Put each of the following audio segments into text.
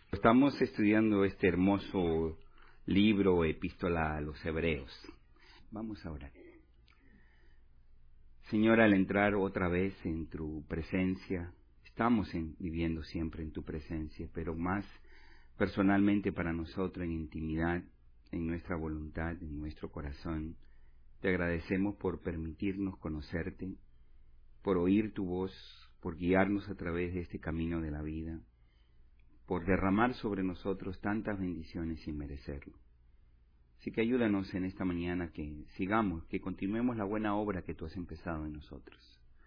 Estamos estudiando este hermoso libro o epístola a los Hebreos. Vamos a orar. Señor, al entrar otra vez en tu presencia, estamos viviendo siempre en tu presencia, pero más personalmente para nosotros en intimidad, en nuestra voluntad, en nuestro corazón. Te agradecemos por permitirnos conocerte, por oír tu voz, por guiarnos a través de este camino de la vida, por derramar sobre nosotros tantas bendiciones sin merecerlo. Así que ayúdanos en esta mañana que sigamos, que continuemos la buena obra que tú has empezado en nosotros.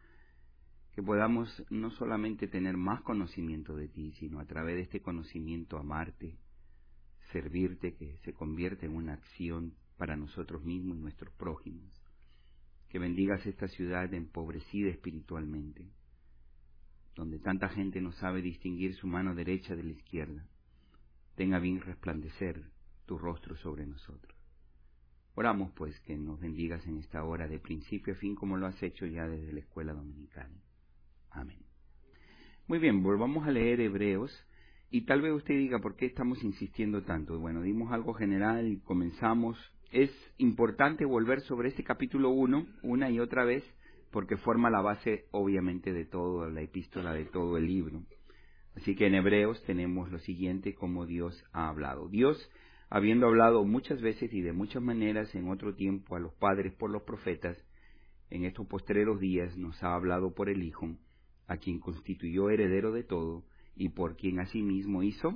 Que podamos no solamente tener más conocimiento de ti, sino a través de este conocimiento amarte, servirte, que se convierte en una acción para nosotros mismos y nuestros prójimos. Que bendigas esta ciudad empobrecida espiritualmente, donde tanta gente no sabe distinguir su mano derecha de la izquierda. Tenga bien resplandecer tu rostro sobre nosotros. Oramos pues que nos bendigas en esta hora de principio a fin como lo has hecho ya desde la escuela dominical. Amén. Muy bien, volvamos a leer Hebreos y tal vez usted diga ¿por qué estamos insistiendo tanto? Bueno, dimos algo general y comenzamos. Es importante volver sobre este capítulo 1 una y otra vez porque forma la base obviamente de toda la epístola, de todo el libro. Así que en Hebreos tenemos lo siguiente, como Dios ha hablado. Dios, habiendo hablado muchas veces y de muchas maneras en otro tiempo a los padres por los profetas, en estos postreros días nos ha hablado por el Hijo, a quien constituyó heredero de todo y por quien asimismo hizo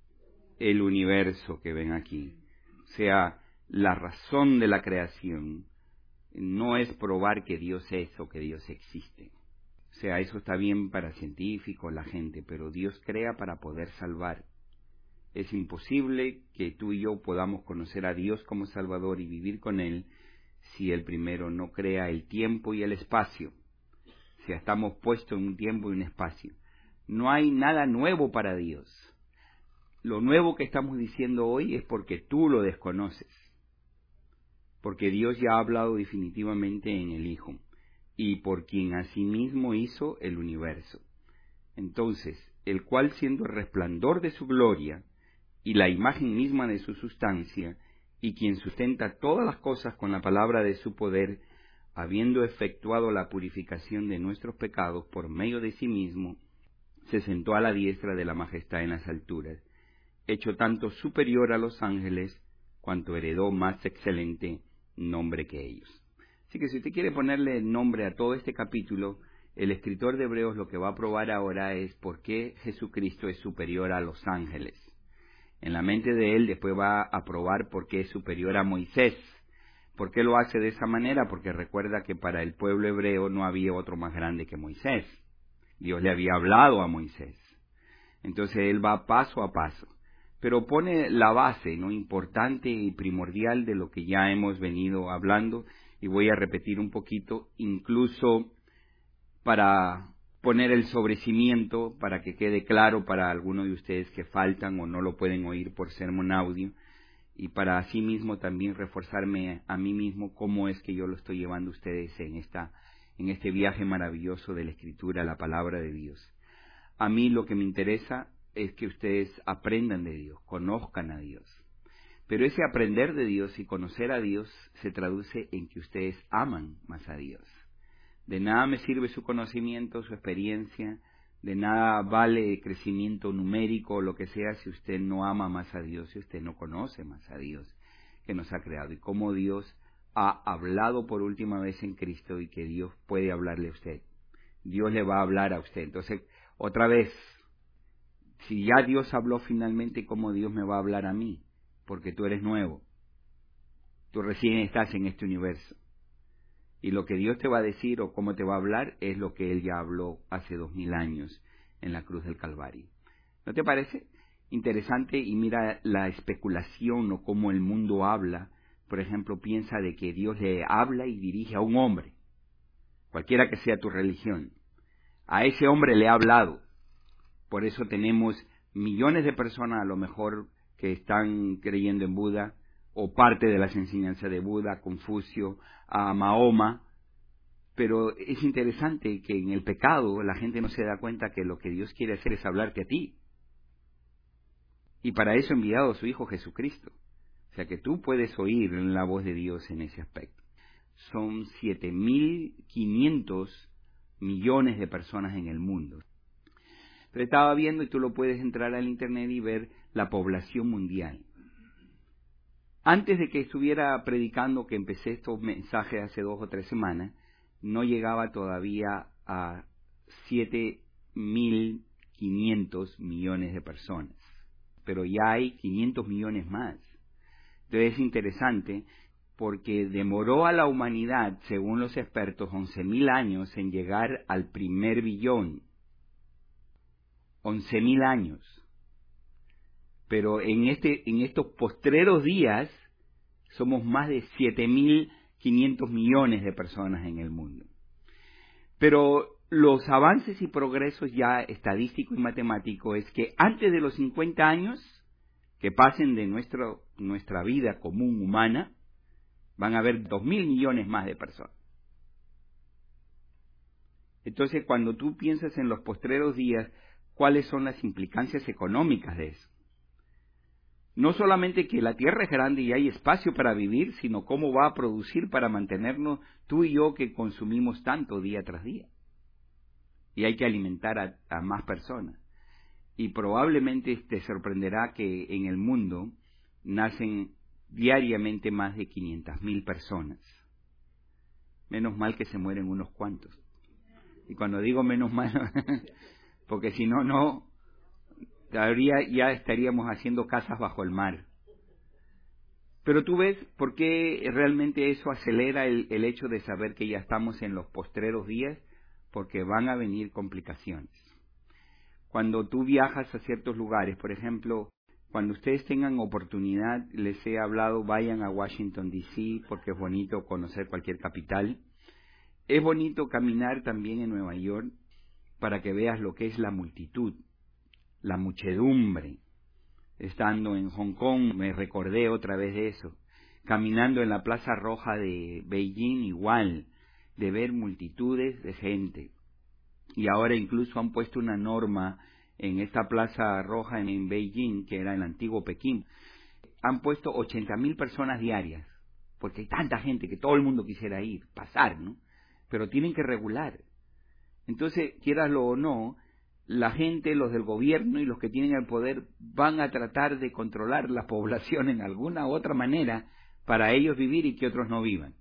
el universo que ven aquí. O sea, la razón de la creación no es probar que Dios es o que Dios existe. O sea, eso está bien para científicos, la gente, pero Dios crea para poder salvar. Es imposible que tú y yo podamos conocer a Dios como Salvador y vivir con Él si Él primero no crea el tiempo y el espacio. O sea, estamos puestos en un tiempo y un espacio. No hay nada nuevo para Dios. Lo nuevo que estamos diciendo hoy es porque tú lo desconoces. Porque Dios ya ha hablado definitivamente en el Hijo, y por quien asimismo hizo el universo. Entonces, el cual siendo el resplandor de su gloria, y la imagen misma de su sustancia, y quien sustenta todas las cosas con la palabra de su poder, habiendo efectuado la purificación de nuestros pecados por medio de sí mismo, se sentó a la diestra de la majestad en las alturas, hecho tanto superior a los ángeles, cuanto heredó más excelente nombre que ellos. Así que si usted quiere ponerle nombre a todo este capítulo, el escritor de Hebreos lo que va a probar ahora es por qué Jesucristo es superior a los ángeles. En la mente de él después va a probar por qué es superior a Moisés. ¿Por qué lo hace de esa manera? Porque recuerda que para el pueblo hebreo no había otro más grande que Moisés. Dios le había hablado a Moisés. Entonces él va paso a paso. Pero pone la base, ¿no?, importante y primordial de lo que ya hemos venido hablando, y voy a repetir un poquito, incluso para poner el sobrecimiento, para que quede claro para algunos de ustedes que faltan o no lo pueden oír por sermón audio, y para así mismo también reforzarme a mí mismo cómo es que yo lo estoy llevando a ustedes en este viaje maravilloso de la Escritura, la Palabra de Dios. A mí lo que me interesa es que ustedes aprendan de Dios, conozcan a Dios. Pero ese aprender de Dios y conocer a Dios se traduce en que ustedes aman más a Dios. De nada me sirve su conocimiento, su experiencia, de nada vale crecimiento numérico o lo que sea si usted no ama más a Dios, si usted no conoce más a Dios que nos ha creado y cómo Dios ha hablado por última vez en Cristo y que Dios puede hablarle a usted. Dios le va a hablar a usted. Entonces, otra vez, si ya Dios habló finalmente, ¿cómo Dios me va a hablar a mí? Porque tú eres nuevo. Tú recién estás en este universo. Y lo que Dios te va a decir o cómo te va a hablar es lo que Él ya habló hace 2000 años en la cruz del Calvario. ¿No te parece interesante? Y mira la especulación o cómo el mundo habla. Por ejemplo, piensa de que Dios le habla y dirige a un hombre, cualquiera que sea tu religión. A ese hombre le ha hablado. Por eso tenemos millones de personas a lo mejor que están creyendo en Buda o parte de las enseñanzas de Buda, Confucio, a Mahoma. Pero es interesante que en el pecado la gente no se da cuenta que lo que Dios quiere hacer es hablarte a ti. Y para eso ha enviado a su Hijo Jesucristo. O sea que tú puedes oír la voz de Dios en ese aspecto. Son 7.500 millones de personas en el mundo. Pero estaba viendo, y tú lo puedes entrar al internet y ver la población mundial. Antes de que estuviera predicando, que empecé estos mensajes hace 2 o 3 semanas, no llegaba todavía a 7.500 millones de personas. Pero ya hay 500 millones más. Entonces es interesante porque demoró a la humanidad, según los expertos, 11.000 años en llegar al primer billón. 11.000 años. Pero en estos postreros días somos más de 7.500 millones de personas en el mundo. Pero los avances y progresos ya estadísticos y matemáticos es que antes de los 50 años que pasen de nuestra vida común humana, van a haber 2.000 millones más de personas. Entonces, cuando tú piensas en los postreros días, ¿cuáles son las implicancias económicas de eso? No solamente que la tierra es grande y hay espacio para vivir, sino cómo va a producir para mantenernos tú y yo que consumimos tanto día tras día. Y hay que alimentar a más personas. Y probablemente te sorprenderá que en el mundo nacen diariamente más de 500.000 personas. Menos mal que se mueren unos cuantos. Y cuando digo menos mal, porque si no, ya estaríamos haciendo casas bajo el mar. Pero tú ves por qué realmente eso acelera el hecho de saber que ya estamos en los postreros días, porque van a venir complicaciones. Cuando tú viajas a ciertos lugares, por ejemplo, cuando ustedes tengan oportunidad, les he hablado, vayan a Washington, D.C., porque es bonito conocer cualquier capital. Es bonito caminar también en Nueva York para que veas lo que es la multitud, la muchedumbre. Estando en Hong Kong me recordé otra vez de eso. Caminando en la Plaza Roja de Beijing igual, de ver multitudes de gente. Y ahora incluso han puesto una norma en esta Plaza Roja en Beijing, que era el antiguo Pekín. Han puesto 80.000 personas diarias, porque hay tanta gente que todo el mundo quisiera ir, pasar, ¿no? Pero tienen que regular. Entonces, quieraslo o no, la gente, los del gobierno y los que tienen el poder van a tratar de controlar la población en alguna u otra manera para ellos vivir y que otros no vivan.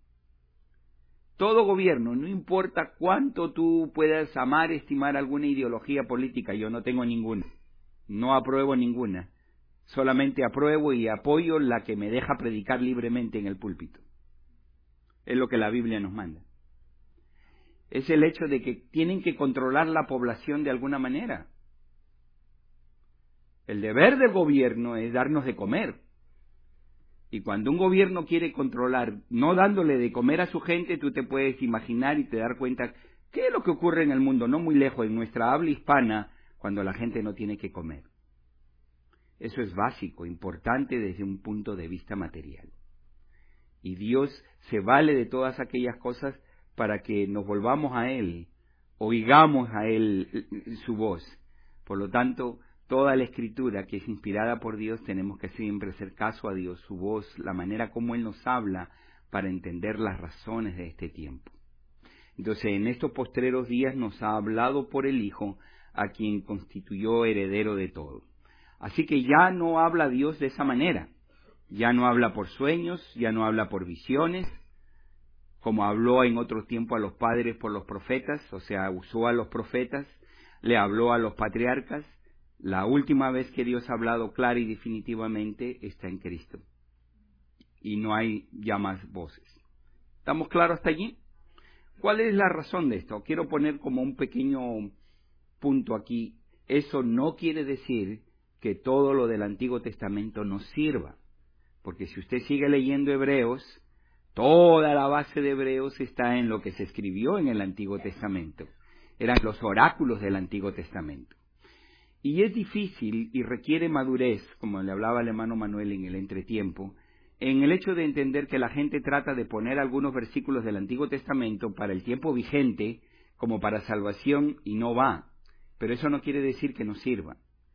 Todo gobierno, no importa cuánto tú puedas amar, estimar alguna ideología política, yo no tengo ninguna, no apruebo ninguna, solamente apruebo y apoyo la que me deja predicar libremente en el púlpito. Es lo que la Biblia nos manda. Es el hecho de que tienen que controlar la población de alguna manera. El deber del gobierno es darnos de comer. Y cuando un gobierno quiere controlar, no dándole de comer a su gente, tú te puedes imaginar y te dar cuenta qué es lo que ocurre en el mundo, no muy lejos, en nuestra habla hispana, cuando la gente no tiene que comer. Eso es básico, importante desde un punto de vista material. Y Dios se vale de todas aquellas cosas para que nos volvamos a Él, oigamos a Él su voz. Por lo tanto, toda la Escritura que es inspirada por Dios, tenemos que siempre hacer caso a Dios, su voz, la manera como Él nos habla para entender las razones de este tiempo. Entonces, en estos postreros días nos ha hablado por el Hijo, a quien constituyó heredero de todo. Así que ya no habla Dios de esa manera. Ya no habla por sueños, ya no habla por visiones, como habló en otro tiempo a los padres por los profetas, o sea, usó a los profetas, le habló a los patriarcas. La última vez que Dios ha hablado clara y definitivamente está en Cristo. Y no hay ya más voces. ¿Estamos claros hasta allí? ¿Cuál es la razón de esto? Quiero poner como un pequeño punto aquí. Eso no quiere decir que todo lo del Antiguo Testamento nos sirva. Porque si usted sigue leyendo Hebreos, toda la base de Hebreos está en lo que se escribió en el Antiguo Testamento. Eran los oráculos del Antiguo Testamento. Y es difícil y requiere madurez, como le hablaba el hermano Manuel en el entretiempo, en el hecho de entender que la gente trata de poner algunos versículos del Antiguo Testamento para el tiempo vigente como para salvación y no va. Pero eso no quiere decir que no sirva.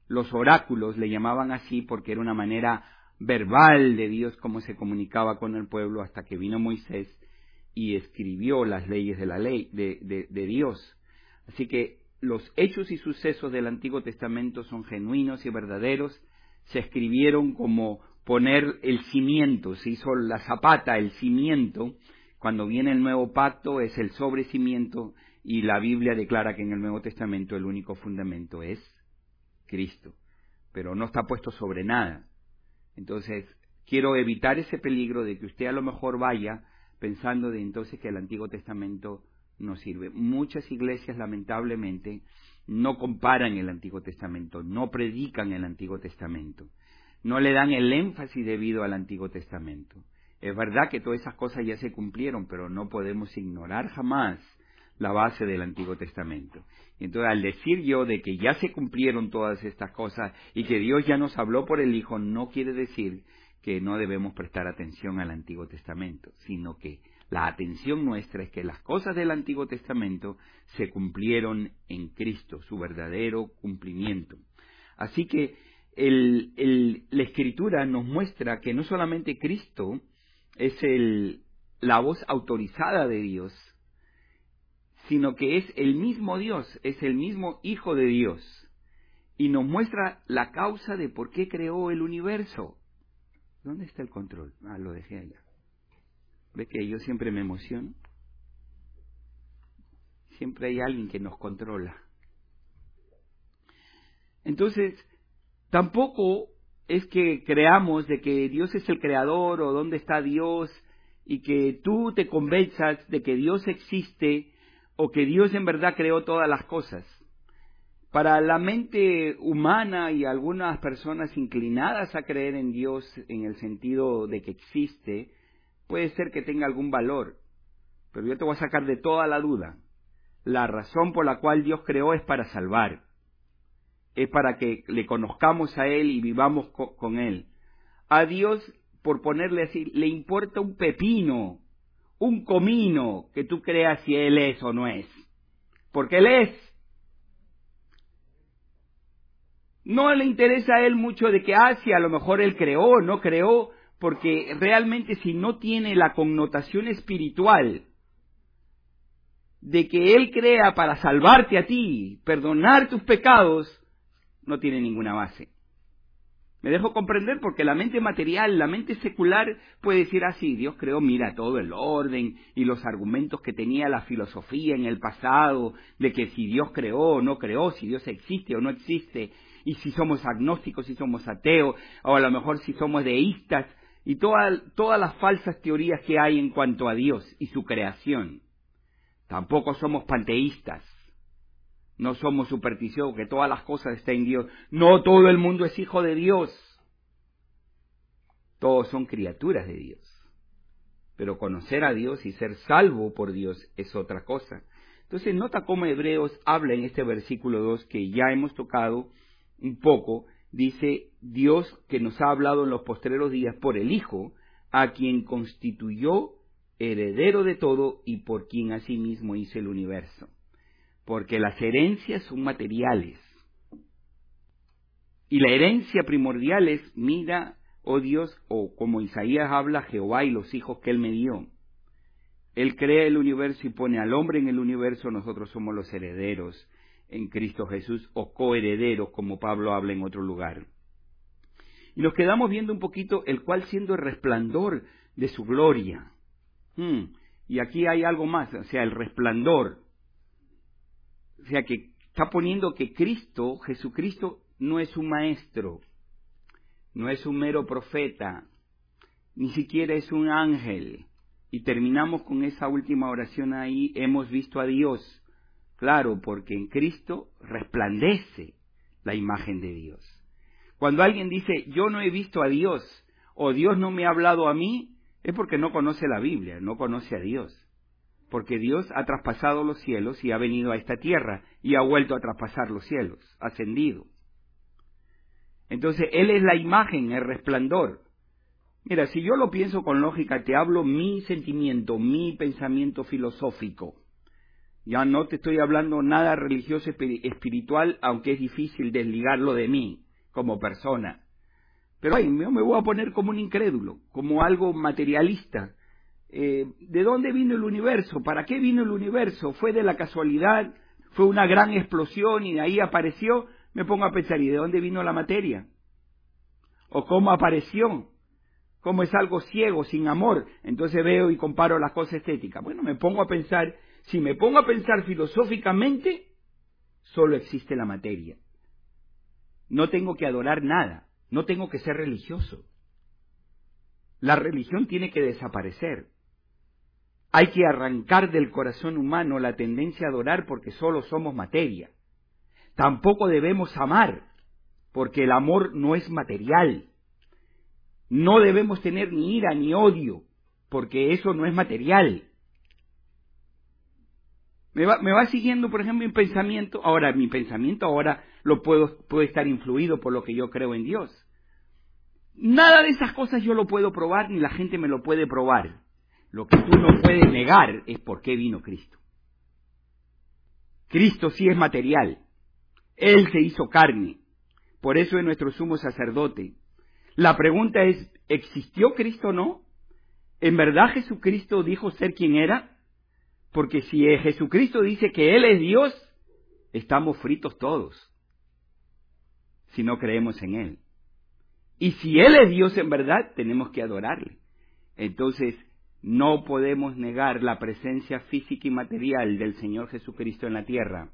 los oráculos le llamaban así porque era una manera verbal de Dios como se comunicaba con el pueblo hasta que vino Moisés y escribió las leyes de la ley de Dios. Así que los hechos y sucesos del Antiguo Testamento son genuinos y verdaderos. Se escribieron como poner el cimiento, se hizo la zapata, el cimiento. Cuando viene el nuevo pacto es el sobrecimiento, y la Biblia declara que en el Nuevo Testamento el único fundamento es Cristo, pero no está puesto sobre nada. Entonces, quiero evitar ese peligro de que usted a lo mejor vaya pensando de entonces que el Antiguo Testamento no sirve. Muchas iglesias, lamentablemente, no comparan el Antiguo Testamento, no predican el Antiguo Testamento, no le dan el énfasis debido al Antiguo Testamento. Es verdad que todas esas cosas ya se cumplieron, pero no podemos ignorar jamás la base del Antiguo Testamento. Entonces, al decir yo de que ya se cumplieron todas estas cosas y que Dios ya nos habló por el Hijo, no quiere decir que no debemos prestar atención al Antiguo Testamento, sino que la atención nuestra es que las cosas del Antiguo Testamento se cumplieron en Cristo, su verdadero cumplimiento. Así que la Escritura nos muestra que no solamente Cristo es la voz autorizada de Dios, sino que es el mismo Dios, es el mismo Hijo de Dios, y nos muestra la causa de por qué creó el universo. ¿Dónde está el control? Lo dejé allá. ¿Ve que yo siempre me emociono? Siempre hay alguien que nos controla. Entonces, tampoco es que creamos de que Dios es el creador o dónde está Dios, y que tú te convenzas de que Dios existe o que Dios en verdad creó todas las cosas. Para la mente humana y algunas personas inclinadas a creer en Dios en el sentido de que existe, puede ser que tenga algún valor, pero yo te voy a sacar de toda la duda. La razón por la cual Dios creó es para salvar, es para que le conozcamos a Él y vivamos con Él. A Dios, por ponerle así, le importa un pepino, un comino que tú creas si Él es o no es, porque Él es. No le interesa a Él mucho de que, si a lo mejor Él creó o no creó, porque realmente si no tiene la connotación espiritual de que Él crea para salvarte a ti, perdonar tus pecados, no tiene ninguna base. Me dejo comprender porque la mente material, la mente secular puede decir así, Dios creó, mira, todo el orden y los argumentos que tenía la filosofía en el pasado, de que si Dios creó o no creó, si Dios existe o no existe, y si somos agnósticos, si somos ateos, o a lo mejor si somos deístas, y todas las falsas teorías que hay en cuanto a Dios y su creación. Tampoco somos panteístas. No somos supersticiosos, que todas las cosas estén en Dios. No todo el mundo es hijo de Dios. Todos son criaturas de Dios. Pero conocer a Dios y ser salvo por Dios es otra cosa. Entonces, nota cómo Hebreos habla en este versículo 2 que ya hemos tocado un poco. Dice, Dios que nos ha hablado en los postreros días por el Hijo, a quien constituyó heredero de todo y por quien asimismo hizo el universo. Porque las herencias son materiales. Y la herencia primordial es, mira, oh Dios, o como Isaías habla, Jehová y los hijos que Él me dio. Él crea el universo y pone al hombre en el universo, nosotros somos los herederos en Cristo Jesús, o coherederos, como Pablo habla en otro lugar. Y nos quedamos viendo un poquito el cual siendo el resplandor de su gloria. Y aquí hay algo más, o sea, el resplandor. O sea, que está poniendo que Cristo, Jesucristo, no es un maestro, no es un mero profeta, ni siquiera es un ángel. Y terminamos con esa última oración ahí, hemos visto a Dios. Claro, porque en Cristo resplandece la imagen de Dios. Cuando alguien dice, yo no he visto a Dios, o Dios no me ha hablado a mí, es porque no conoce la Biblia, no conoce a Dios. Porque Dios ha traspasado los cielos y ha venido a esta tierra y ha vuelto a traspasar los cielos, ascendido. Entonces, Él es la imagen, el resplandor. Mira, si yo lo pienso con lógica, te hablo mi sentimiento, mi pensamiento filosófico. Ya no te estoy hablando nada religioso espiritual, aunque es difícil desligarlo de mí como persona. Pero yo me voy a poner como un incrédulo, como algo materialista. ¿De dónde vino el universo? ¿Para qué vino el universo? ¿Fue de la casualidad? ¿Fue una gran explosión y de ahí apareció? Me pongo a pensar, ¿y de dónde vino la materia? ¿O cómo apareció? ¿Cómo es algo ciego, sin amor? Entonces veo y comparo las cosas estéticas. Bueno, me pongo a pensar, si me pongo a pensar filosóficamente, solo existe la materia. No tengo que adorar nada, no tengo que ser religioso. La religión tiene que desaparecer. Hay que arrancar del corazón humano la tendencia a adorar porque solo somos materia. Tampoco debemos amar, porque el amor no es material. No debemos tener ni ira ni odio, porque eso no es material. Me va siguiendo, por ejemplo, mi pensamiento. Ahora, mi pensamiento puede estar influido por lo que yo creo en Dios. Nada de esas cosas yo lo puedo probar, ni la gente me lo puede probar. Lo que tú no puedes negar es por qué vino Cristo. Cristo sí es material. Él se hizo carne. Por eso es nuestro sumo sacerdote. La pregunta es, ¿existió Cristo o no? ¿En verdad Jesucristo dijo ser quien era? Porque si Jesucristo dice que Él es Dios, estamos fritos todos, si no creemos en Él. Y si Él es Dios en verdad, tenemos que adorarle. Entonces, no podemos negar la presencia física y material del Señor Jesucristo en la tierra.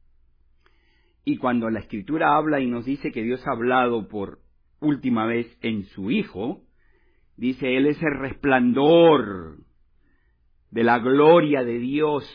Y cuando la Escritura habla y nos dice que Dios ha hablado por última vez en su Hijo, dice, Él es el resplandor de la gloria de Dios.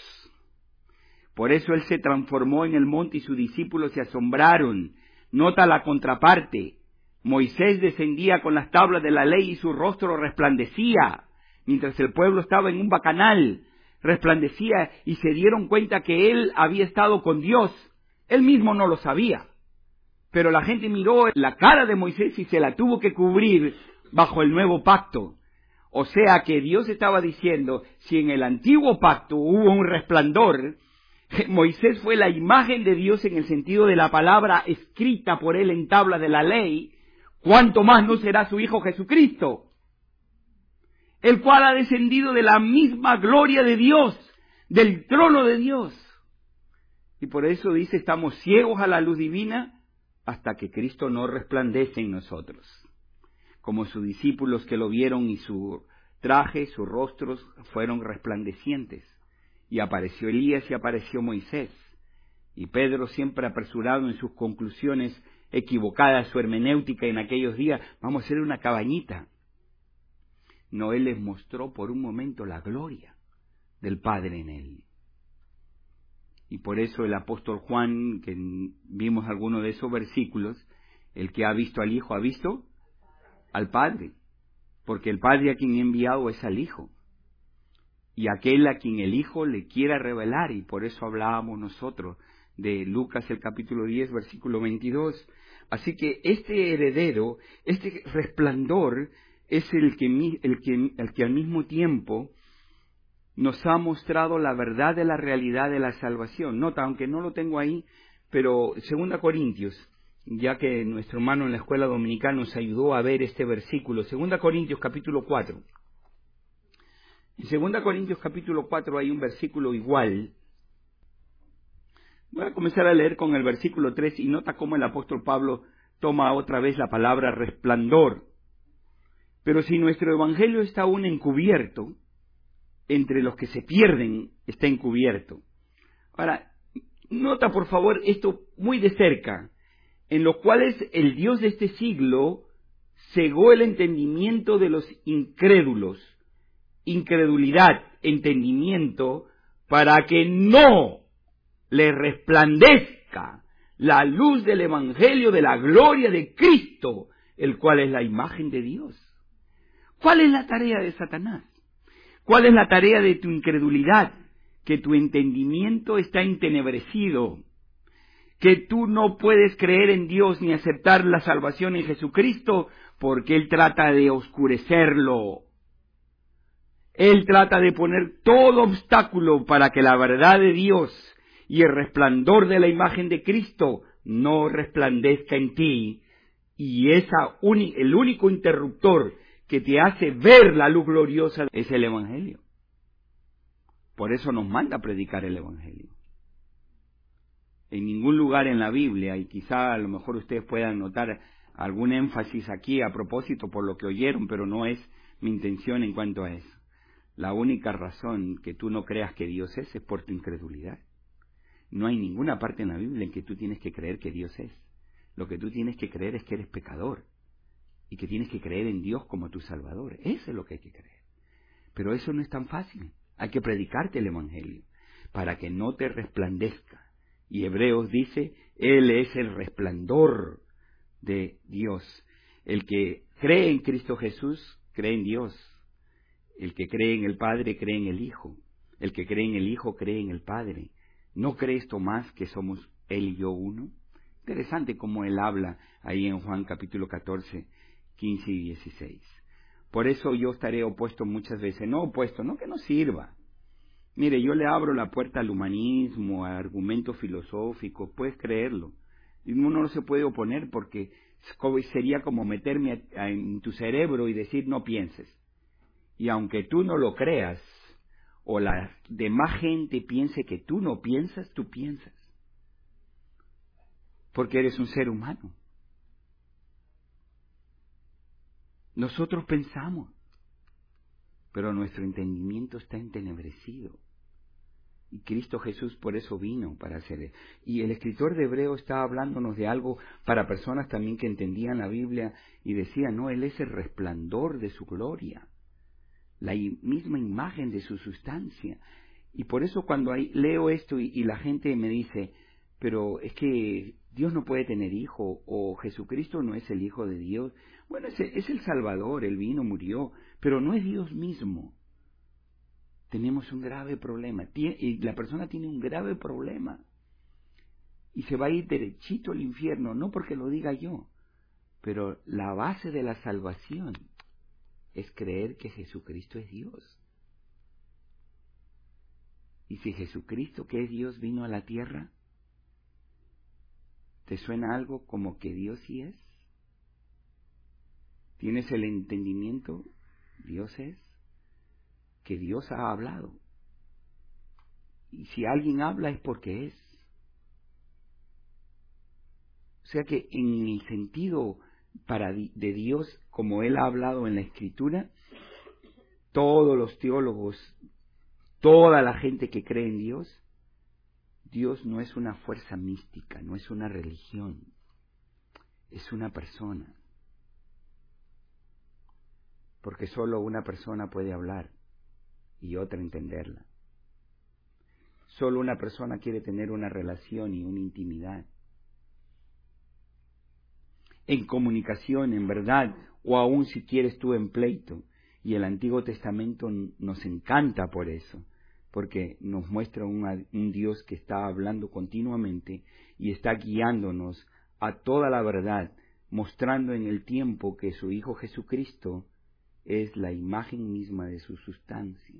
Por eso Él se transformó en el monte y sus discípulos se asombraron. Nota la contraparte. Moisés descendía con las tablas de la ley y su rostro resplandecía, mientras el pueblo estaba en un bacanal, resplandecía y se dieron cuenta que Él había estado con Dios. Él mismo no lo sabía. Pero la gente miró la cara de Moisés y se la tuvo que cubrir bajo el nuevo pacto. O sea que Dios estaba diciendo, si en el antiguo pacto hubo un resplandor, Moisés fue la imagen de Dios en el sentido de la palabra escrita por él en tablas de la ley, ¿cuánto más no será su Hijo Jesucristo? El cual ha descendido de la misma gloria de Dios, del trono de Dios. Y por eso dice, estamos ciegos a la luz divina hasta que Cristo no resplandece en nosotros. Como sus discípulos que lo vieron y su traje, sus rostros fueron resplandecientes. Y apareció Elías y apareció Moisés. Y Pedro, siempre apresurado en sus conclusiones equivocadas, su hermenéutica en aquellos días, vamos a hacer una cabañita. No, Él les mostró por un momento la gloria del Padre en Él. Y por eso el apóstol Juan, que vimos algunos de esos versículos, el que ha visto al Hijo ha visto al Padre, porque el Padre a quien ha enviado es al Hijo, y aquel a quien el Hijo le quiera revelar, y por eso hablábamos nosotros de Lucas el capítulo 10, versículo 22. Así que este heredero, este resplandor, es el que al mismo tiempo nos ha mostrado la verdad de la realidad de la salvación. Nota, aunque no lo tengo ahí, pero 2 Corintios, ya que nuestro hermano en la escuela dominical nos ayudó a ver este versículo, 2 Corintios capítulo 4. En 2 Corintios capítulo 4 hay un versículo igual. Voy a comenzar a leer con el versículo 3 y nota cómo el apóstol Pablo toma otra vez la palabra resplandor. Pero si nuestro evangelio está aún encubierto, entre los que se pierden está encubierto. Ahora, nota por favor esto muy de cerca, en los cuales el Dios de este siglo cegó el entendimiento de los incrédulos, incredulidad, entendimiento, para que no le resplandezca la luz del evangelio de la gloria de Cristo, el cual es la imagen de Dios. ¿Cuál es la tarea de Satanás? ¿Cuál es la tarea de tu incredulidad? Que tu entendimiento está entenebrecido, que tú no puedes creer en Dios ni aceptar la salvación en Jesucristo porque Él trata de oscurecerlo. Él trata de poner todo obstáculo para que la verdad de Dios y el resplandor de la imagen de Cristo no resplandezca en ti, y el único interruptor que te hace ver la luz gloriosa es el Evangelio. Por eso nos manda a predicar el Evangelio. En ningún lugar en la Biblia, y quizá a lo mejor ustedes puedan notar algún énfasis aquí a propósito por lo que oyeron, pero no es mi intención en cuanto a eso. La única razón que tú no creas que Dios es por tu incredulidad. No hay ninguna parte en la Biblia en que tú tienes que creer que Dios es. Lo que tú tienes que creer es que eres pecador y que tienes que creer en Dios como tu Salvador. Eso es lo que hay que creer. Pero eso no es tan fácil. Hay que predicarte el Evangelio para que no te resplandezca. Y Hebreos dice, Él es el resplandor de Dios. El que cree en Cristo Jesús, cree en Dios. El que cree en el Padre, cree en el Hijo. El que cree en el Hijo, cree en el Padre. ¿No crees, Tomás, que somos Él y yo uno? Interesante cómo Él habla ahí en Juan capítulo 14, 15 y 16. Por eso yo estaré opuesto muchas veces. No opuesto, no que no sirva. Mire, yo le abro la puerta al humanismo, a argumentos filosóficos, puedes creerlo. Y uno no se puede oponer porque sería como meterme en tu cerebro y decir no pienses. Y aunque tú no lo creas, o la demás gente piense que tú no piensas, tú piensas. Porque eres un ser humano. Nosotros pensamos, pero nuestro entendimiento está entenebrecido. Y Cristo Jesús por eso vino para hacer. Y el escritor de Hebreo está hablándonos de algo para personas también que entendían la Biblia y decían, no, Él es el resplandor de su gloria, la misma imagen de su sustancia. Y por eso cuando leo esto y la gente me dice, pero es que Dios no puede tener hijo, o Jesucristo no es el Hijo de Dios. Bueno, es el Salvador, Él vino, murió, pero no es Dios mismo. Tenemos un grave problema, y la persona tiene un grave problema, y se va a ir derechito al infierno, no porque lo diga yo, pero la base de la salvación es creer que Jesucristo es Dios. Y si Jesucristo, que es Dios, vino a la tierra, ¿te suena algo como que Dios sí es? ¿Tienes el entendimiento? Dios es. Que Dios ha hablado. Y si alguien habla es porque es. O sea que en el sentido de Dios, como Él ha hablado en la Escritura, todos los teólogos, toda la gente que cree en Dios, Dios no es una fuerza mística, no es una religión, es una persona. Porque solo una persona puede hablar y otra entenderla. Solo una persona quiere tener una relación y una intimidad. En comunicación, en verdad, o aún si quieres tú en pleito. Y el Antiguo Testamento nos encanta por eso, porque nos muestra un Dios que está hablando continuamente y está guiándonos a toda la verdad, mostrando en el tiempo que su Hijo Jesucristo es la imagen misma de su sustancia,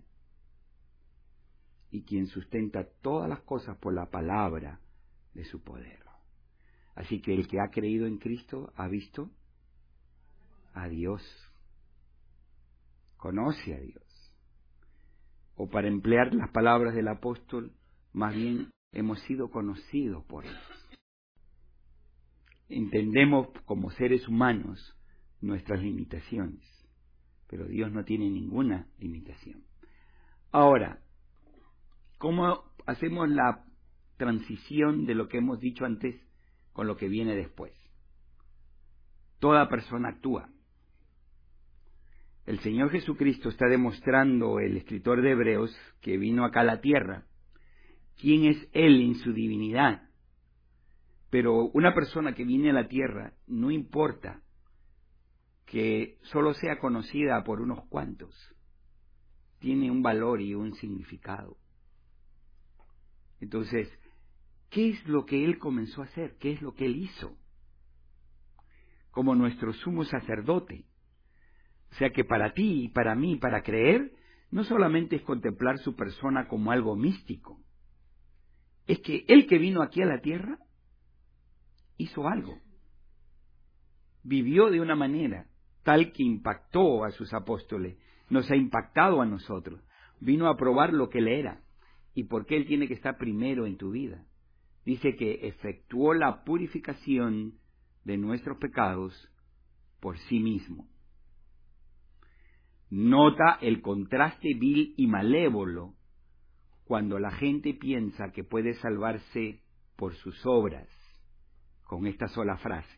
y quien sustenta todas las cosas por la palabra de su poder. Así que el que ha creído en Cristo ha visto a Dios, conoce a Dios. O para emplear las palabras del apóstol, más bien hemos sido conocidos por Él. Entendemos como seres humanos nuestras limitaciones, pero Dios no tiene ninguna limitación. Ahora, ¿cómo hacemos la transición de lo que hemos dicho antes con lo que viene después? Toda persona actúa. El Señor Jesucristo está demostrando, el escritor de Hebreos, que vino acá a la tierra, quién es Él en su divinidad. Pero una persona que viene a la tierra, no importa que solo sea conocida por unos cuantos, tiene un valor y un significado. Entonces, ¿qué es lo que Él comenzó a hacer? ¿Qué es lo que Él hizo? Como nuestro sumo sacerdote. O sea que para ti y para mí, para creer, no solamente es contemplar su persona como algo místico, es que Él que vino aquí a la tierra hizo algo. Vivió de una manera tal que impactó a sus apóstoles, nos ha impactado a nosotros. Vino a probar lo que Él era y por qué Él tiene que estar primero en tu vida. Dice que efectuó la purificación de nuestros pecados por sí mismo. Nota el contraste vil y malévolo cuando la gente piensa que puede salvarse por sus obras, con esta sola frase.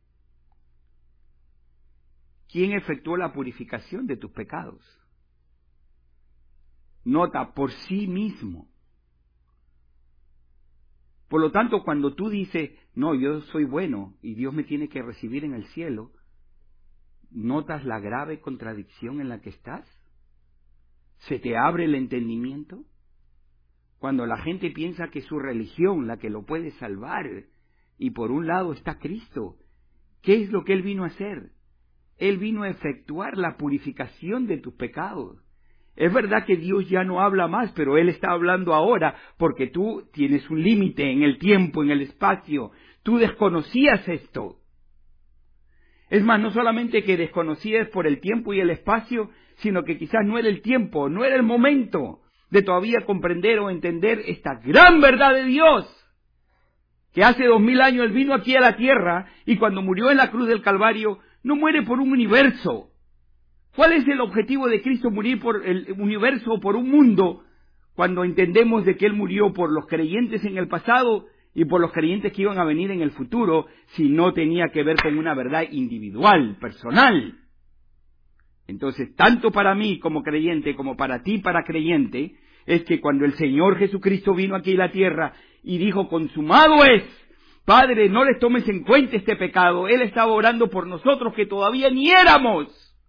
¿Quién efectuó la purificación de tus pecados? Nota, por sí mismo. Por lo tanto, cuando tú dices, no, yo soy bueno y Dios me tiene que recibir en el cielo, ¿notas la grave contradicción en la que estás? ¿Se te abre el entendimiento? Cuando la gente piensa que es su religión la que lo puede salvar, y por un lado está Cristo, ¿qué es lo que Él vino a hacer? Él vino a efectuar la purificación de tus pecados. Es verdad que Dios ya no habla más, pero Él está hablando ahora porque tú tienes un límite en el tiempo, en el espacio. Tú desconocías esto. Es más, no solamente que desconocías por el tiempo y el espacio, sino que quizás no era el tiempo, no era el momento de todavía comprender o entender esta gran verdad de Dios. Que hace 2000 años Él vino aquí a la tierra y cuando murió en la cruz del Calvario, no muere por un universo. ¿Cuál es el objetivo de Cristo morir por el universo o por un mundo? Cuando entendemos de que Él murió por los creyentes en el pasado y por los creyentes que iban a venir en el futuro, si no tenía que ver con una verdad individual, personal. Entonces, tanto para mí como creyente, como para ti para creyente, es que cuando el Señor Jesucristo vino aquí a la tierra y dijo, consumado es, Padre, no les tomes en cuenta este pecado, Él estaba orando por nosotros que todavía ni éramos.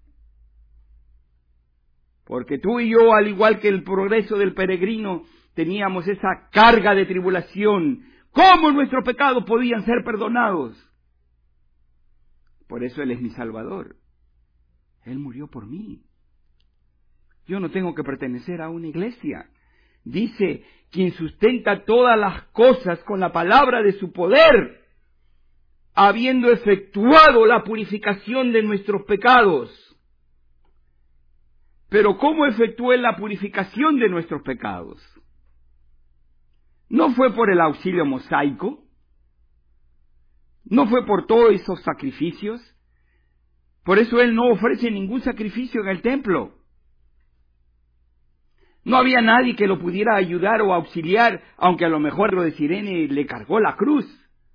Porque tú y yo, al igual que el progreso del peregrino, teníamos esa carga de tribulación. ¿Cómo nuestros pecados podían ser perdonados? Por eso Él es mi Salvador. Él murió por mí. Yo no tengo que pertenecer a una iglesia. Dice, quien sustenta todas las cosas con la palabra de su poder, habiendo efectuado la purificación de nuestros pecados. Pero ¿cómo efectuó la purificación de nuestros pecados? ¿No fue por el auxilio mosaico? ¿No fue por todos esos sacrificios? Por eso Él no ofrece ningún sacrificio en el templo. No había nadie que lo pudiera ayudar o auxiliar, aunque a lo mejor lo de Sirene le cargó la cruz.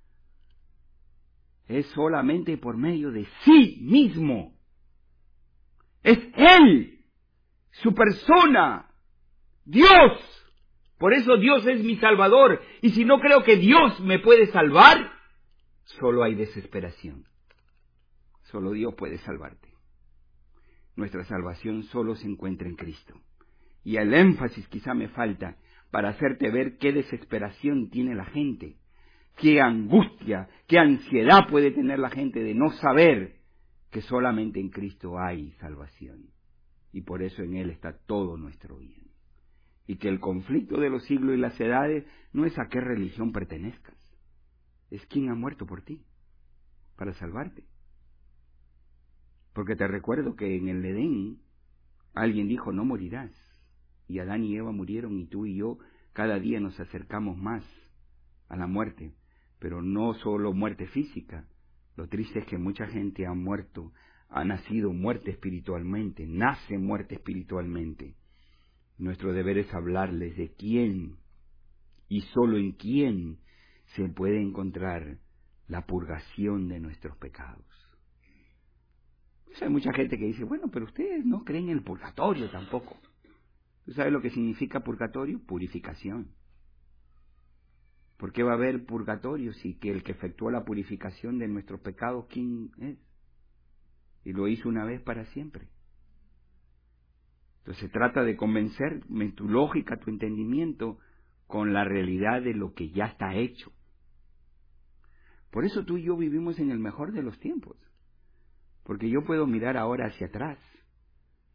Es solamente por medio de sí mismo. Es Él, su persona, Dios. Por eso Dios es mi Salvador. Y si no creo que Dios me puede salvar, solo hay desesperación. Solo Dios puede salvarte. Nuestra salvación solo se encuentra en Cristo. Y el énfasis quizá me falta para hacerte ver qué desesperación tiene la gente, qué angustia, qué ansiedad puede tener la gente de no saber que solamente en Cristo hay salvación. Y por eso en Él está todo nuestro bien. Y que el conflicto de los siglos y las edades no es a qué religión pertenezcas, es quién ha muerto por ti, para salvarte. Porque te recuerdo que en el Edén alguien dijo, no morirás. Y Adán y Eva murieron y tú y yo cada día nos acercamos más a la muerte. Pero no solo muerte física. Lo triste es que mucha gente ha muerto, ha nacido muerte espiritualmente, nace muerte espiritualmente. Nuestro deber es hablarles de quién y solo en quién se puede encontrar la purgación de nuestros pecados. Pues hay mucha gente que dice, bueno, pero ustedes no creen en el purgatorio tampoco. ¿Tú sabes lo que significa purgatorio? Purificación. ¿Por qué va a haber purgatorio si que el que efectuó la purificación de nuestros pecados, quién es? Y lo hizo una vez para siempre. Entonces se trata de convencer tu lógica, tu entendimiento, con la realidad de lo que ya está hecho. Por eso tú y yo vivimos en el mejor de los tiempos. Porque yo puedo mirar ahora hacia atrás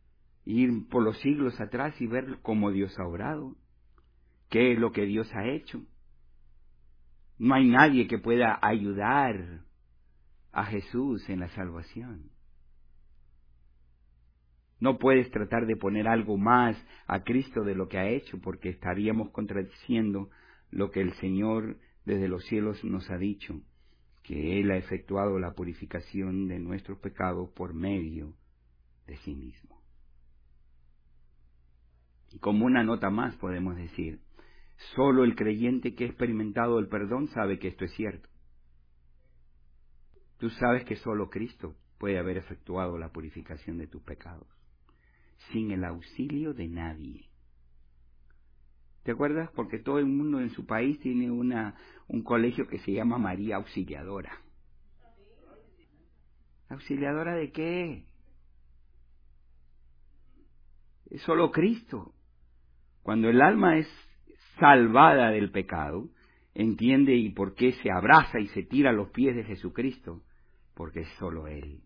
Ir por los siglos atrás y ver cómo Dios ha obrado, qué es lo que Dios ha hecho. No hay nadie que pueda ayudar a Jesús en la salvación. No puedes tratar de poner algo más a Cristo de lo que ha hecho, porque estaríamos contradiciendo lo que el Señor desde los cielos nos ha dicho, que Él ha efectuado la purificación de nuestros pecados por medio de sí mismo. Y como una nota más podemos decir, solo el creyente que ha experimentado el perdón sabe que esto es cierto. Tú sabes que solo Cristo puede haber efectuado la purificación de tus pecados, sin el auxilio de nadie. ¿Te acuerdas? Porque todo el mundo en su país tiene un colegio que se llama María Auxiliadora. ¿Auxiliadora de qué? Es solo Cristo. Cuando el alma es salvada del pecado, entiende y por qué se abraza y se tira a los pies de Jesucristo, porque es solo Él.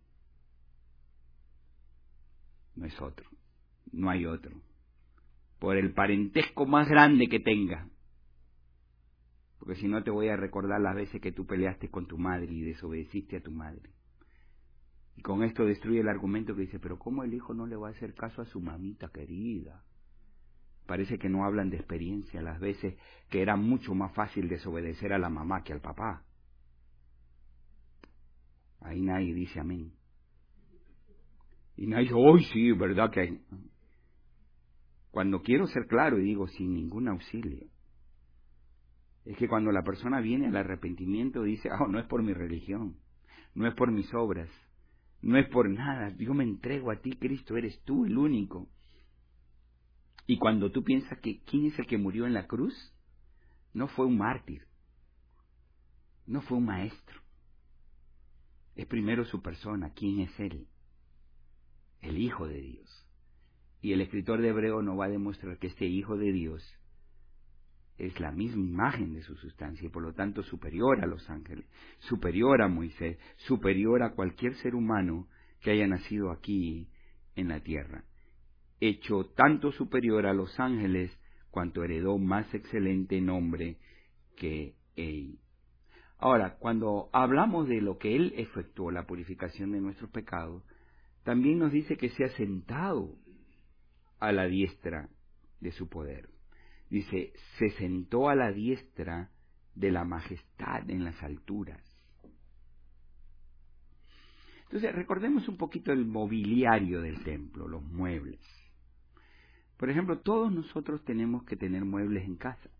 No es otro, no hay otro. Por el parentesco más grande que tenga. Porque si no te voy a recordar las veces que tú peleaste con tu madre y desobedeciste a tu madre. Y con esto destruye el argumento que dice, pero ¿cómo el hijo no le va a hacer caso a su mamita querida? Parece que no hablan de experiencia, las veces que era mucho más fácil desobedecer a la mamá que al papá. Ahí nadie dice amén. Y nadie dice, ¡ay, sí, verdad que hay! Cuando quiero ser claro y digo sin ningún auxilio, es que cuando la persona viene al arrepentimiento dice, no es por mi religión, no es por mis obras, no es por nada, yo me entrego a ti, Cristo, eres tú el único. Y cuando tú piensas que quién es el que murió en la cruz, no fue un mártir, no fue un maestro, es primero su persona, quién es Él, el Hijo de Dios. Y el escritor de Hebreo nos va a demostrar que este Hijo de Dios es la misma imagen de su sustancia y por lo tanto superior a los ángeles, superior a Moisés, superior a cualquier ser humano que haya nacido aquí en la tierra, hecho tanto superior a los ángeles cuanto heredó más excelente nombre que Él. Ahora, cuando hablamos de lo que Él efectuó, la purificación de nuestros pecados, también nos dice que se ha sentado a la diestra de su poder. Dice, se sentó a la diestra de la majestad en las alturas. Entonces, recordemos un poquito el mobiliario del templo, los muebles. Por ejemplo, todos nosotros tenemos que tener muebles en casa.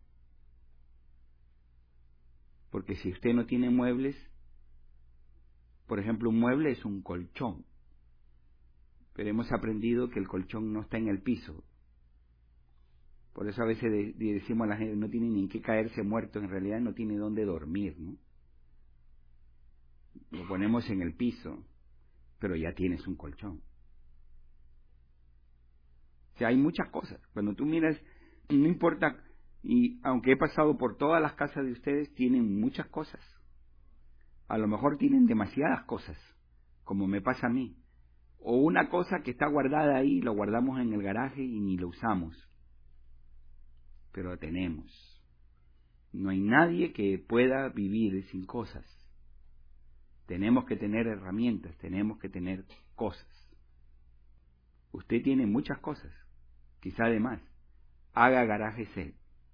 Porque si usted no tiene muebles, por ejemplo, un mueble es un colchón. Pero hemos aprendido que el colchón no está en el piso. Por eso a veces decimos a la gente, no tiene ni en qué caerse muerto, en realidad no tiene dónde dormir, ¿no? Lo ponemos en el piso, pero ya tienes un colchón. O sea, hay muchas cosas. Cuando tú miras, no importa, y aunque he pasado por todas las casas de ustedes, tienen muchas cosas. A lo mejor tienen demasiadas cosas, como me pasa a mí. O una cosa que está guardada ahí, lo guardamos en el garaje y ni lo usamos. Pero lo tenemos. No hay nadie que pueda vivir sin cosas. Tenemos que tener herramientas, tenemos que tener cosas. Usted tiene muchas cosas, quizá además. Haga garaje C.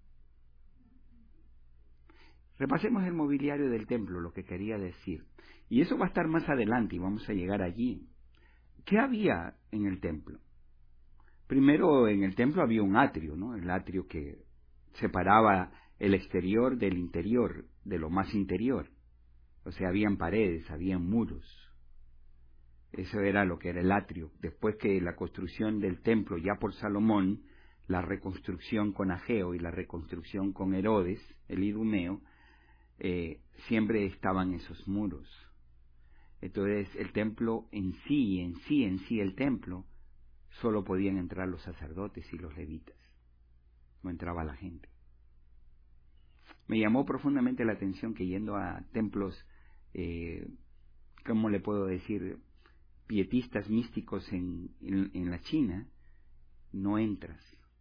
Repasemos el mobiliario del templo, lo que quería decir. Y eso va a estar más adelante y vamos a llegar allí. ¿Qué había en el templo? Primero, en el templo había un atrio, ¿no? El atrio que separaba el exterior del interior, de lo más interior. O sea, habían paredes, habían muros. Eso era lo que era el atrio. Después que la construcción del templo ya por Salomón, la reconstrucción con Ageo y la reconstrucción con Herodes, el idumeo, siempre estaban esos muros. Entonces el templo en sí, el templo, solo podían entrar los sacerdotes y los levitas. No entraba la gente. Me llamó profundamente la atención que yendo a templos, ¿cómo le puedo decir?, pietistas místicos en la China, no entras.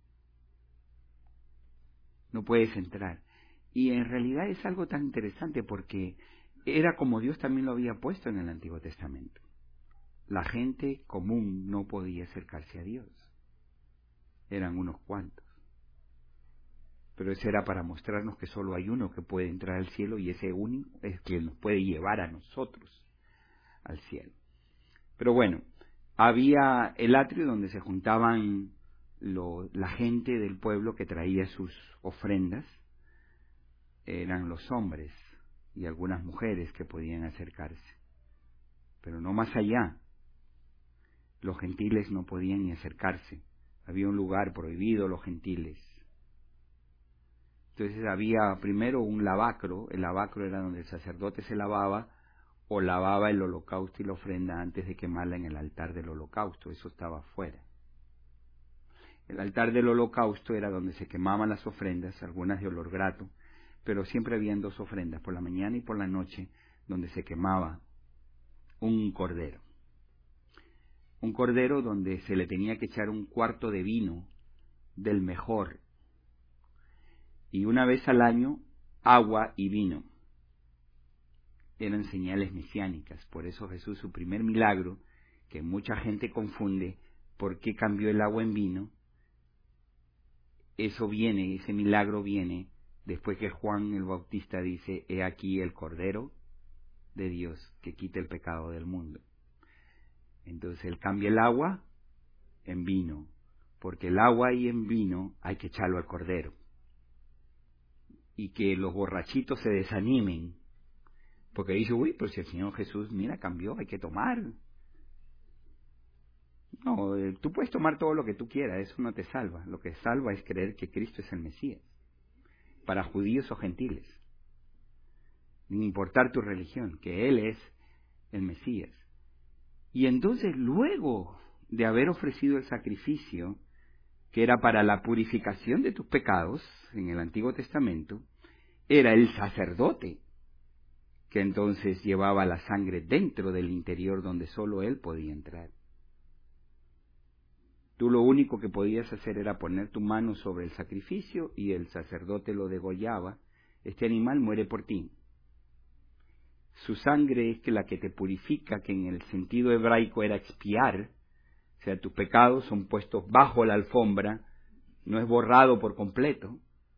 No puedes entrar. Y en realidad es algo tan interesante porque era como Dios también lo había puesto en el Antiguo Testamento. La gente común no podía acercarse a Dios. Eran unos cuantos. Pero eso era para mostrarnos que solo hay uno que puede entrar al cielo y ese único es quien nos puede llevar a nosotros al cielo. Pero bueno, había el atrio donde se juntaban la gente del pueblo que traía sus ofrendas. Eran los hombres y algunas mujeres que podían acercarse. Pero no más allá. Los gentiles no podían ni acercarse. Había un lugar prohibido, los gentiles. Entonces había primero un lavacro. El lavacro era donde el sacerdote se lavaba o lavaba el holocausto y la ofrenda antes de quemarla en el altar del holocausto. Eso estaba afuera. El altar del holocausto era donde se quemaban las ofrendas, algunas de olor grato, pero siempre habían dos ofrendas, por la mañana y por la noche, donde se quemaba un cordero. Un cordero donde se le tenía que echar un cuarto de vino del mejor. Y una vez al año, agua y vino. Eran señales mesiánicas. Por eso Jesús, su primer milagro, que mucha gente confunde, ¿por qué cambió el agua en vino? Ese milagro viene después que Juan el Bautista dice, he aquí el Cordero de Dios que quita el pecado del mundo. Entonces él cambia el agua en vino, porque el agua y en vino hay que echarlo al Cordero. Y que los borrachitos se desanimen, porque dice, uy, pues si el Señor Jesús, mira, cambió, hay que tomar. No, tú puedes tomar todo lo que tú quieras, eso no te salva. Lo que salva es creer que Cristo es el Mesías, para judíos o gentiles, sin importar tu religión, que Él es el Mesías. Y entonces, luego de haber ofrecido el sacrificio, que era para la purificación de tus pecados, en el Antiguo Testamento, era el sacerdote que entonces llevaba la sangre dentro del interior donde solo él podía entrar. Tú lo único que podías hacer era poner tu mano sobre el sacrificio y el sacerdote lo degollaba. Este animal muere por ti. Su sangre es la que te purifica, que en el sentido hebraico era expiar. O sea, tus pecados son puestos bajo la alfombra, no es borrado por completo.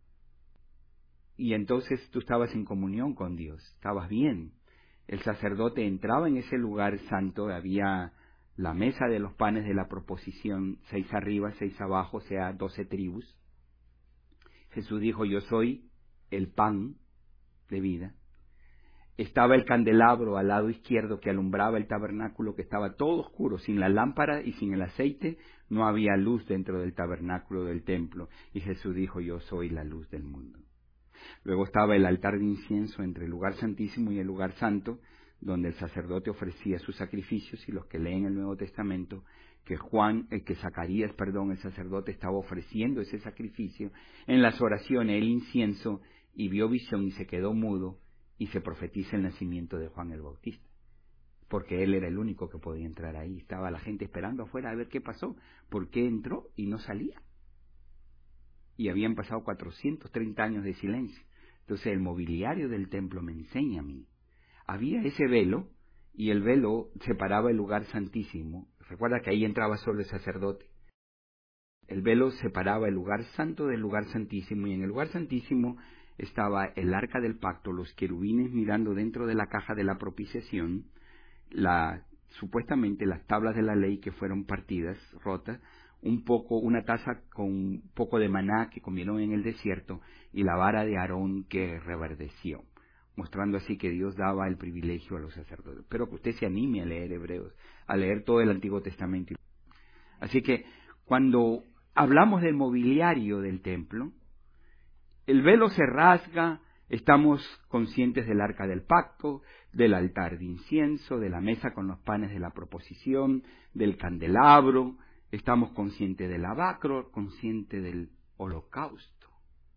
Y entonces tú estabas en comunión con Dios, estabas bien. El sacerdote entraba en ese lugar santo, había la mesa de los panes de la proposición, 6 arriba, 6 abajo, o sea, 12 tribus. Jesús dijo, yo soy el pan de vida. Estaba el candelabro al lado izquierdo que alumbraba el tabernáculo, que estaba todo oscuro, sin la lámpara y sin el aceite, no había luz dentro del tabernáculo del templo. Y Jesús dijo, yo soy la luz del mundo. Luego estaba el altar de incienso entre el lugar santísimo y el lugar santo, donde el sacerdote ofrecía sus sacrificios, y los que leen el Nuevo Testamento, que Zacarías, el sacerdote estaba ofreciendo ese sacrificio en las oraciones, el incienso, y vio visión y se quedó mudo, y se profetiza el nacimiento de Juan el Bautista, porque él era el único que podía entrar ahí. Estaba la gente esperando afuera a ver qué pasó, por qué entró y no salía. Y habían pasado 430 años de silencio. Entonces el mobiliario del templo me enseña a mí. Había ese velo, y el velo separaba el lugar santísimo. Recuerda que ahí entraba solo el sacerdote. El velo separaba el lugar santo del lugar santísimo, y en el lugar santísimo estaba el arca del pacto, los querubines mirando dentro de la caja de la propiciación, supuestamente las tablas de la ley que fueron partidas, rotas, una taza con un poco de maná que comieron en el desierto, y la vara de Aarón que reverdeció, mostrando así que Dios daba el privilegio a los sacerdotes. Espero que usted se anime a leer Hebreos, a leer todo el Antiguo Testamento. Así que cuando hablamos del mobiliario del templo, el velo se rasga, estamos conscientes del arca del pacto, del altar de incienso, de la mesa con los panes de la proposición, del candelabro, estamos conscientes del lavacro, conscientes del holocausto.